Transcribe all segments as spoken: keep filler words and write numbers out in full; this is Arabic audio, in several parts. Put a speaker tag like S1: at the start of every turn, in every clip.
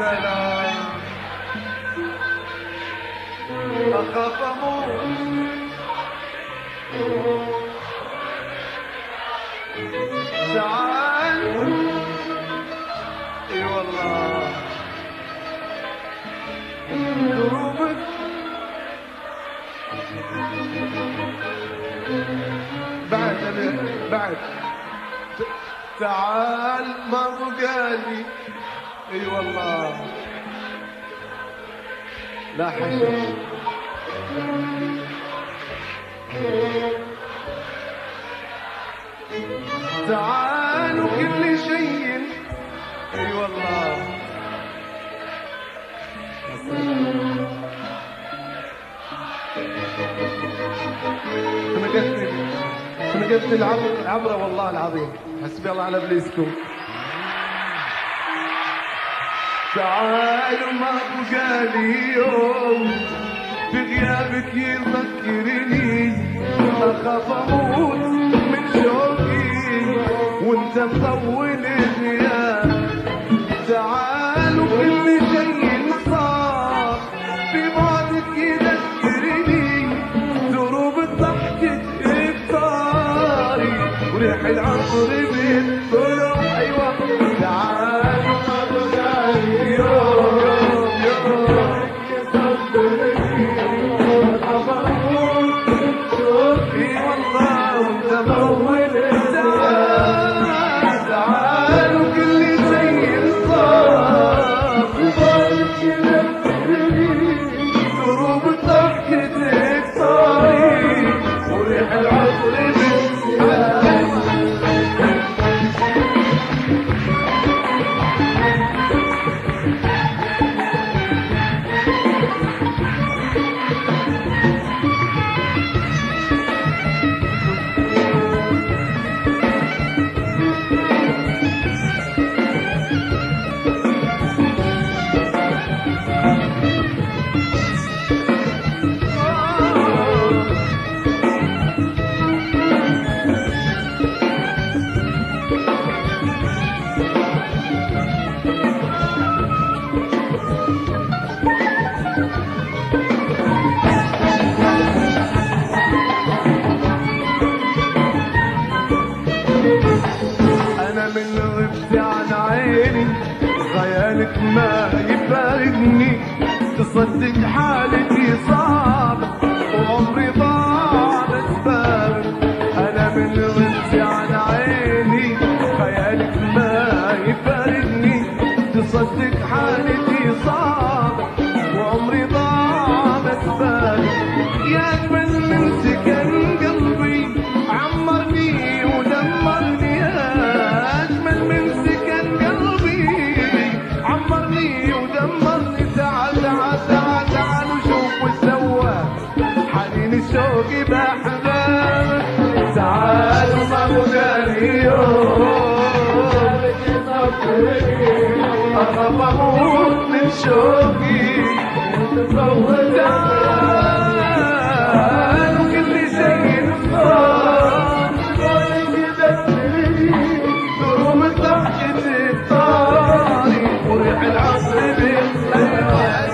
S1: سلام أخاف أموت تعال اي والله دروبك بعد بعد تعال ما بقالي اي والله لا حشش تعالوا كل شيء اي والله سمقتني سمقتني العبر العبرة والله العظيم حسبي الله على ابليسكم تعالوا ما بقالي يوم بغيابك يذكرني اخاف اموت من شوقي وانت مطول الغياب تعالوا كل شيء صار في بعدك يذكرني دروب الضحكة افطاري وريح العطر بالطلوع ايوه تعالوا ما بقالي يوم يوم من غبت عن عيني خيالك ما يفارقني تصدق حالتي صعبة وعمري ضاع بسبابك أنا من غبت عن عيني خيالك ما يفارقني تصدق حالتي صعبة وعمري ضاع بسبابك يا أجمل من سكن قلبي عمرني ودمرني شوقي بأحبابك تعالوا ما بقالي يوم أخاف أموت من شوقي تعالوا كل شيء صار دروب الضحكة الطاري وريح العصر بالخيال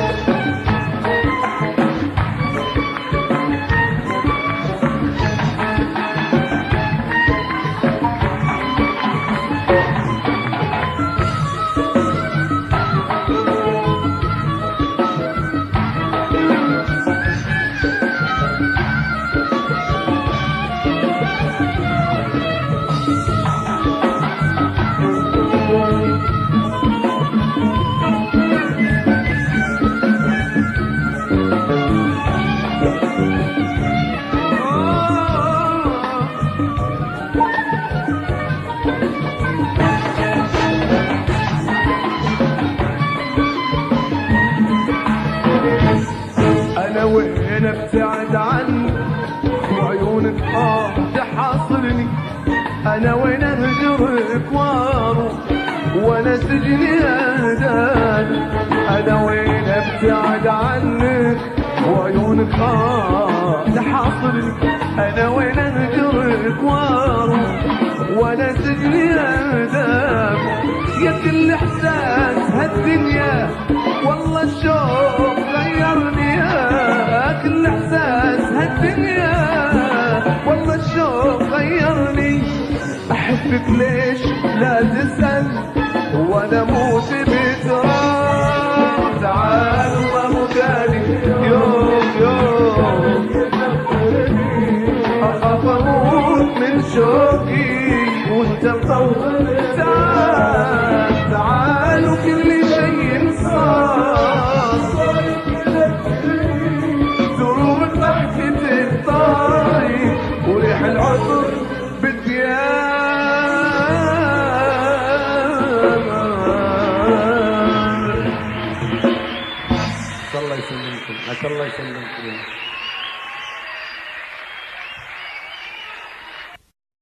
S1: وين ابتعد عنك وعيونك اه تحاصرني انا وين اهجرك واروح وانا سجني اهداني انا وين ابتعد عنك وعيونك اه تحاصرني انا وين اهجرك واروح وانا سجني اهداني يا كل احساس هالدنيا والله الشوق غيرني، يا كل احساس هالدنيا والله الشوق غيرني. احبك ليش لا تسأل وانا موت بتراب، تعال الله مكاني يوم يوم اخاف اموت من شوقي وانت مطول. تعال تعال وكل شيء صار، دروب ضحكة الطاير وريح العطر بالديار. الله يسلمكم، الله يسلمكم.